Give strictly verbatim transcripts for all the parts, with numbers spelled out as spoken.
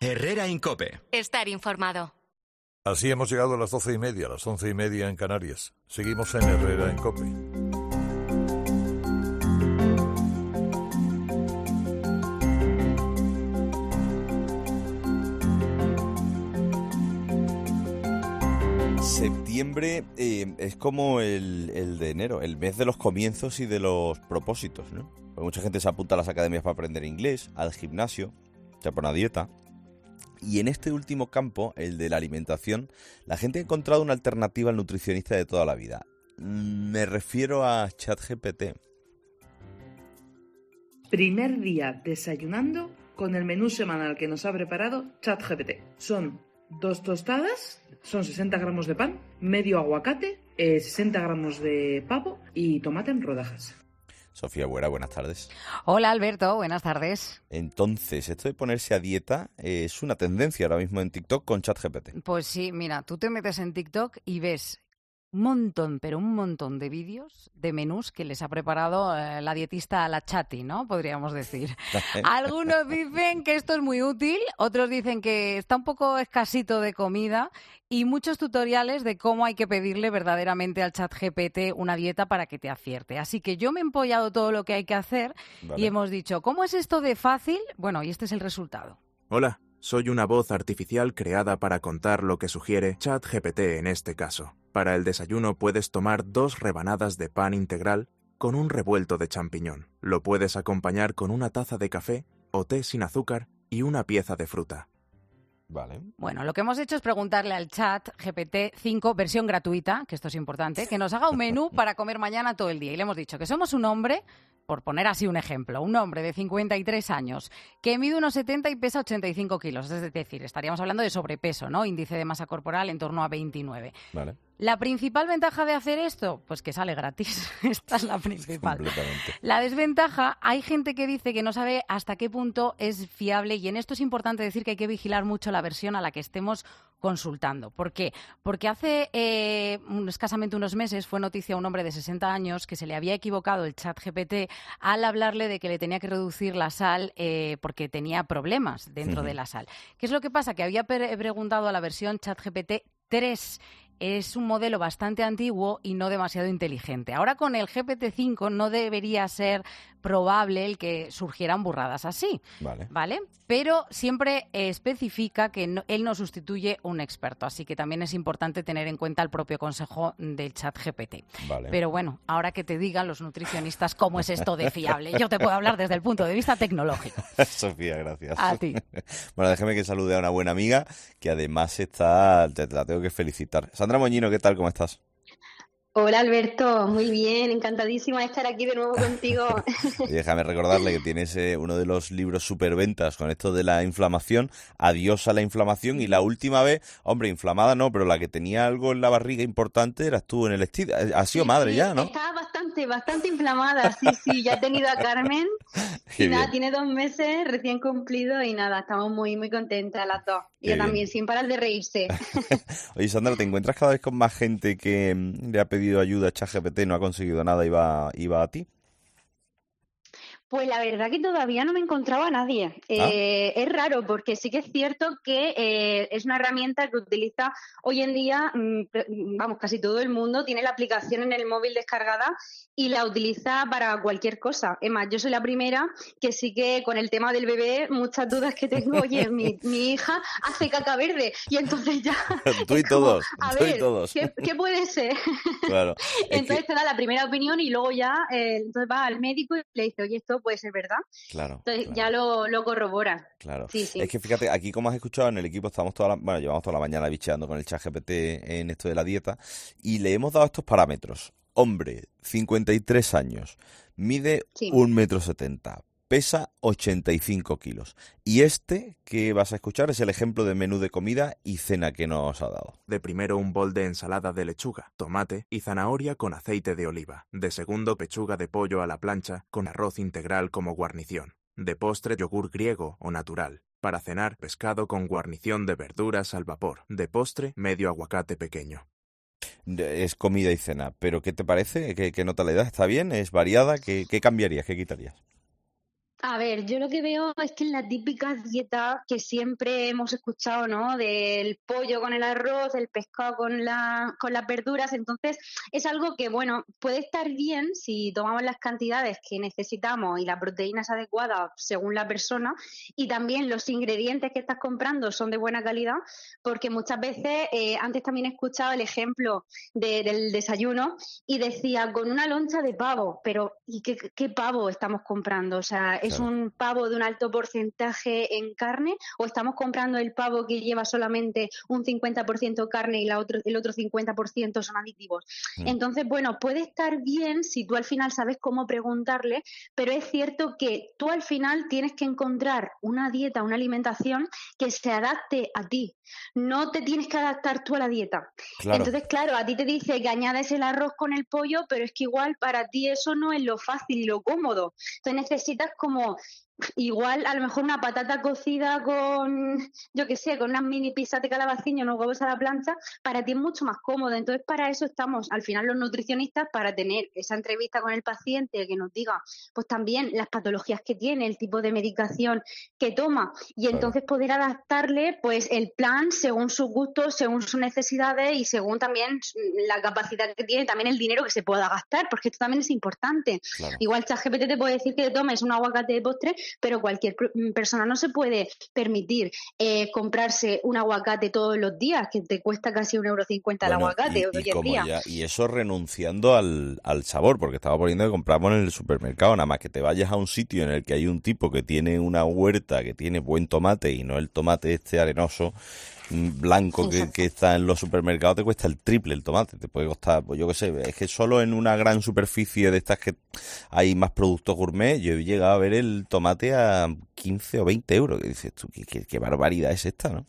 Herrera en COPE. Estar informado. Así hemos llegado a las doce y media, a las once y media en Canarias. Seguimos en Herrera en COPE. Septiembre eh, es como el, el de enero, el mes de los comienzos y de los propósitos, ¿no? Porque mucha gente se apunta a las academias para aprender inglés, al gimnasio, se pone a dieta. Y en este último campo, el de la alimentación, la gente ha encontrado una alternativa al nutricionista de toda la vida. Me refiero a ChatGPT. Primer día desayunando con el menú semanal que nos ha preparado ChatGPT. Son dos tostadas, son sesenta gramos de pan, medio aguacate, eh, sesenta gramos de pavo y tomate en rodajas. Sofía Buera, buenas tardes. Hola Alberto, buenas tardes. Entonces, esto de ponerse a dieta eh, es una tendencia ahora mismo en TikTok con ChatGPT. Pues sí, mira, tú te metes en TikTok y ves un montón, pero un montón de vídeos de menús que les ha preparado eh, la dietista La Chati, ¿no? Podríamos decir. Algunos dicen que esto es muy útil, otros dicen que está un poco escasito de comida y muchos tutoriales de cómo hay que pedirle verdaderamente al ChatGPT una dieta para que te acierte. Así que yo me he empollado todo lo que hay que hacer vale. y hemos dicho, ¿cómo es esto de fácil? Bueno, y este es el resultado. Hola, soy una voz artificial creada para contar lo que sugiere ChatGPT en este caso. Para el desayuno puedes tomar dos rebanadas de pan integral con un revuelto de champiñón. Lo puedes acompañar con una taza de café o té sin azúcar y una pieza de fruta. Vale. Bueno, lo que hemos hecho es preguntarle al chat G P T cinco, versión gratuita, que esto es importante, que nos haga un menú para comer mañana todo el día. Y le hemos dicho que somos un hombre, por poner así un ejemplo, un hombre de cincuenta y tres años, que mide unos setenta y pesa ochenta y cinco kilos. Es decir, estaríamos hablando de sobrepeso, ¿no? Índice de masa corporal en torno a veintinueve. Vale. ¿La principal ventaja de hacer esto? Pues que sale gratis. Esta es la principal. Completamente. La desventaja, hay gente que dice que no sabe hasta qué punto es fiable y en esto es importante decir que hay que vigilar mucho la versión a la que estemos consultando. ¿Por qué? Porque hace eh, escasamente unos meses fue noticia un hombre de sesenta años que se le había equivocado el ChatGPT al hablarle de que le tenía que reducir la sal eh, porque tenía problemas dentro uh-huh. de la sal. ¿Qué es lo que pasa? Que había pre- preguntado a la versión ChatGPT tres. Es un modelo bastante antiguo y no demasiado inteligente. Ahora con el G P T cinco no debería ser probable el que surgieran burradas así, vale. ¿vale? Pero siempre eh, especifica que no, él no sustituye un experto, así que también es importante tener en cuenta el propio consejo del chat G P T. Vale. Pero bueno, ahora que te digan los nutricionistas cómo es esto de fiable, yo te puedo hablar desde el punto de vista tecnológico. Sofía, gracias. A ti. Bueno, déjeme que salude a una buena amiga que además está, te la tengo que felicitar. Sandra Moñino, ¿qué tal? ¿Cómo estás? Hola Alberto, muy bien, encantadísima de estar aquí de nuevo contigo. Y déjame recordarle que tienes eh, uno de los libros superventas con esto de la inflamación, Adiós a la inflamación, y la última vez, hombre, inflamada no, pero la que tenía algo en la barriga importante eras tú en el estilo. Ha sido sí, madre sí, ya, ¿no? Estaba bastante, bastante inflamada, sí, sí, ya he tenido a Carmen, y nada, tiene dos meses recién cumplido y nada, estamos muy, muy contentas las dos. Y ella también, sin parar de reírse. Oye, Sandra, ¿te encuentras cada vez con más gente que mm, le ha pedido ayuda a ChatGPT, no ha conseguido nada y va, y va a ti? Pues la verdad que todavía no me encontraba a nadie. Eh, ¿Ah? Es raro porque sí que es cierto que eh, es una herramienta que utiliza hoy en día, mmm, vamos, casi todo el mundo tiene la aplicación en el móvil descargada y la utiliza para cualquier cosa. Es más, yo soy la primera que sí que con el tema del bebé, muchas dudas que tengo, oye, mi, mi hija hace caca verde y entonces ya... Tú y como, todos, a tú ver, y todos. ¿qué, ¿qué puede ser? Claro. Entonces que... te da la primera opinión y luego ya eh, entonces va al médico y le dice, oye, esto puede ser verdad. Claro. Entonces claro. ya lo, lo corrobora. Claro. Sí, sí. Es que fíjate, aquí como has escuchado en el equipo estamos toda la, bueno, llevamos toda la mañana bicheando con el ChatGPT en esto de la dieta y le hemos dado estos parámetros. Hombre, cincuenta y tres años, mide sí. un metro setenta, pesa ochenta y cinco kilos. Y este que vas a escuchar es el ejemplo de menú de comida y cena que nos ha dado. De primero un bol de ensalada de lechuga, tomate y zanahoria con aceite de oliva. De segundo pechuga de pollo a la plancha con arroz integral como guarnición. De postre yogur griego o natural. Para cenar pescado con guarnición de verduras al vapor. De postre medio aguacate pequeño. Es comida y cena, pero ¿qué te parece? ¿Qué, qué nota le das? ¿Está bien? ¿Es variada? ¿Qué, qué cambiarías? ¿Qué quitarías? A ver, yo lo que veo es que en la típica dieta que siempre hemos escuchado, ¿no? Del pollo con el arroz, el pescado con la, con las verduras, entonces es algo que, bueno, puede estar bien si tomamos las cantidades que necesitamos y la proteína es adecuada según la persona, y también los ingredientes que estás comprando son de buena calidad, porque muchas veces, eh, antes también he escuchado el ejemplo de, del desayuno y decía, con una loncha de pavo, pero ¿y qué, qué pavo estamos comprando? O sea, es Claro. un pavo de un alto porcentaje en carne, o estamos comprando el pavo que lleva solamente un cincuenta por ciento carne y la otro, el otro cincuenta por ciento son aditivos. Mm. Entonces, bueno, puede estar bien si tú al final sabes cómo preguntarle, pero es cierto que tú al final tienes que encontrar una dieta, una alimentación que se adapte a ti. No te tienes que adaptar tú a la dieta. Claro. Entonces, claro, a ti te dice que añades el arroz con el pollo, pero es que igual para ti eso no es lo fácil y lo cómodo. Entonces necesitas como igual a lo mejor una patata cocida con, yo qué sé, con unas mini pizzas de calabacín y unos huevos a la plancha, para ti es mucho más cómodo. Entonces, para eso estamos, al final, los nutricionistas, para tener esa entrevista con el paciente que nos diga, pues también las patologías que tiene, el tipo de medicación que toma, y Claro. entonces poder adaptarle, pues, el plan según sus gustos, según sus necesidades y según también la capacidad que tiene, también el dinero que se pueda gastar, porque esto también es importante. Claro. Igual ChatGPT te puede decir que te tomes un aguacate de postre, pero cualquier persona no se puede permitir eh, comprarse un aguacate todos los días, que te cuesta casi un euro cincuenta el Bueno, aguacate y, hoy y en como día. ya- y eso renunciando al, al sabor, porque estaba poniendo que compramos en el supermercado, nada más que te vayas a un sitio en el que hay un tipo que tiene una huerta, que tiene buen tomate y no el tomate este arenoso, mm, blanco que, Exacto. que está en los supermercados, te cuesta el triple el tomate, te puede costar, pues yo qué sé, es que solo en una gran superficie de estas que hay más productos gourmet, yo he llegado a ver el tomate a quince o veinte euros, que dices tú, qué, qué- qué barbaridad es esta, ¿no?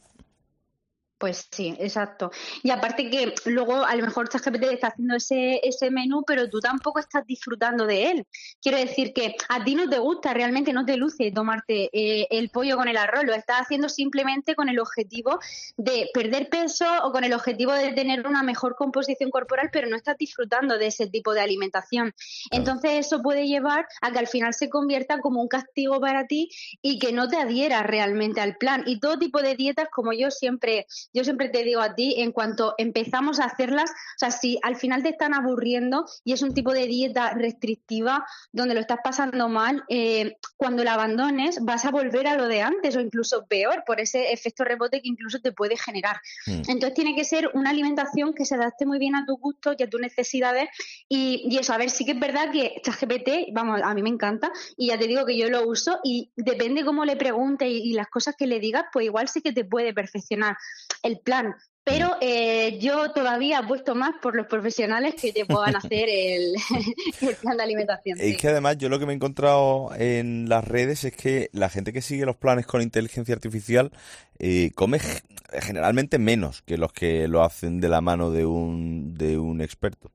Pues sí, exacto. Y aparte que luego a lo mejor ChatGPT está haciendo ese, ese menú, pero tú tampoco estás disfrutando de él. Quiero decir que a ti no te gusta, realmente no te luce tomarte eh, el pollo con el arroz, lo estás haciendo simplemente con el objetivo de perder peso o con el objetivo de tener una mejor composición corporal, pero no estás disfrutando de ese tipo de alimentación. Claro. Entonces eso puede llevar a que al final se convierta como un castigo para ti y que no te adhieras realmente al plan. Y todo tipo de dietas, como yo siempre... Yo siempre te digo a ti, en cuanto empezamos a hacerlas, o sea, si al final te están aburriendo y es un tipo de dieta restrictiva donde lo estás pasando mal, eh, cuando la abandones vas a volver a lo de antes o incluso peor por ese efecto rebote que incluso te puede generar. Mm. Entonces tiene que ser una alimentación que se adapte muy bien a tus gustos y a tus necesidades y, y eso, a ver, sí que es verdad que ChatGPT, vamos, a mí me encanta y ya te digo que yo lo uso y depende cómo le preguntes y, y las cosas que le digas, pues igual sí que te puede perfeccionar el plan, pero eh, yo todavía apuesto más por los profesionales que te puedan hacer el, el plan de alimentación. Es Sí. que además yo lo que me he encontrado en las redes es que la gente que sigue los planes con inteligencia artificial eh, come g- generalmente menos que los que lo hacen de la mano de un, de un experto.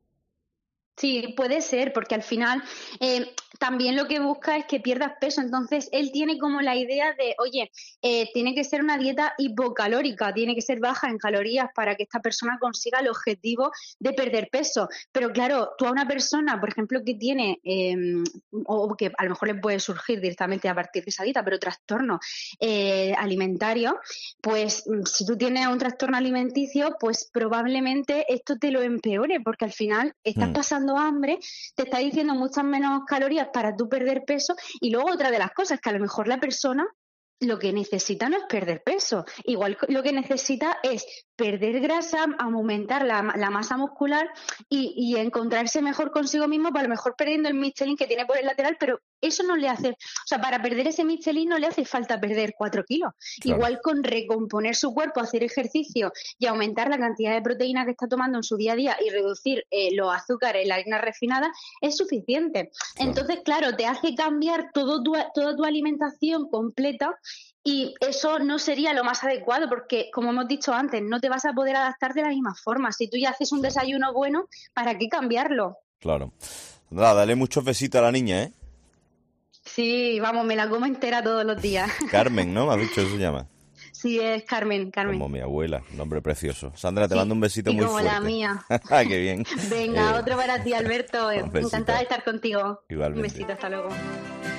Sí, puede ser, porque al final eh, también lo que busca es que pierdas peso. Entonces, él tiene como la idea de, oye, eh, tiene que ser una dieta hipocalórica, tiene que ser baja en calorías para que esta persona consiga el objetivo de perder peso. Pero claro, tú a una persona, por ejemplo, que tiene, eh, o que a lo mejor le puede surgir directamente a partir de esa dieta, pero trastorno eh, alimentario, pues si tú tienes un trastorno alimenticio, pues probablemente esto te lo empeore, porque al final estás Mm. pasando hambre, te está diciendo muchas menos calorías para tú perder peso y luego otra de las cosas que a lo mejor la persona lo que necesita no es perder peso, igual lo que necesita es perder grasa, aumentar la, la masa muscular y, y encontrarse mejor consigo mismo, para lo mejor perdiendo el Michelin que tiene por el lateral, pero eso no le hace, o sea, para perder ese Michelin no le hace falta perder cuatro kilos. Claro. Igual con recomponer su cuerpo, hacer ejercicio y aumentar la cantidad de proteína que está tomando en su día a día y reducir eh, los azúcares, la harina refinada, es suficiente. Claro. Entonces, claro, te hace cambiar todo tu, toda tu alimentación completa y eso no sería lo más adecuado porque, como hemos dicho antes, no te vas a poder adaptar de la misma forma. Si tú ya haces un Claro. desayuno bueno, ¿para qué cambiarlo? Claro. Nada, dale muchos besitos a la niña, ¿eh? Sí, vamos, me la como entera todos los días. Carmen, ¿no? Me has dicho, eso se llama. Sí, es Carmen, Carmen. Como mi abuela, nombre precioso. Sandra, te Sí, mando un besito y muy como fuerte. la mía. Ah, qué bien. Venga, Eh, otro para ti, Alberto. un besito. Encantada de estar contigo. Igualmente. Un besito, hasta luego.